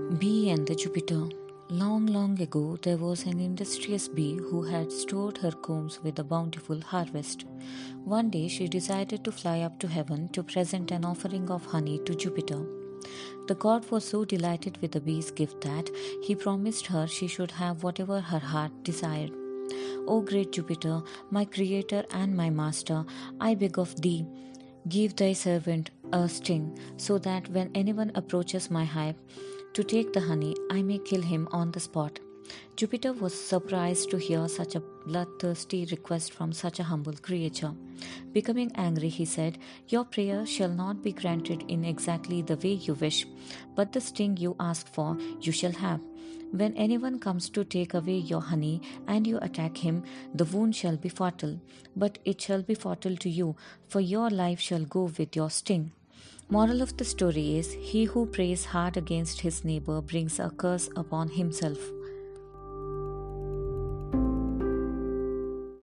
Bee and the Jupiter. Long, long ago, there was an industrious bee who had stored her combs with a bountiful harvest. One day, she decided to fly up to heaven to present an offering of honey to Jupiter. The god was so delighted with the bee's gift that he promised her she should have whatever her heart desired. O great Jupiter, my creator and my master, I beg of thee, give thy servant a sting, so that when anyone approaches my hive to take the honey, I may kill him on the spot. Jupiter was surprised to hear such a bloodthirsty request from such a humble creature. Becoming angry, he said, your prayer shall not be granted in exactly the way you wish, but the sting you ask for you shall have. When anyone comes to take away your honey and you attack him, the wound shall be fatal, but it shall be fatal to you, for your life shall go with your sting. Moral of the story is, he who prays hard against his neighbor brings a curse upon himself.